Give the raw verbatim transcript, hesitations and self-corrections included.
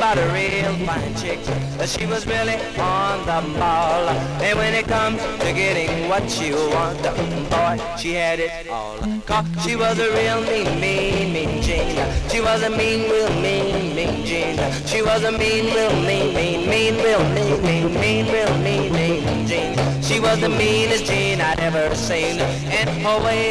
about a real fine chick. She was really on the ball. And when it comes to getting what you want, boy, she had it all. Cause she was a real mean, mean, mean Jane. She was a mean, real mean, mean Jane. She was a mean, real mean, mean, mean, real mean, mean, mean, real mean, mean Jane. She was the meanest Jane I'd ever seen. And her way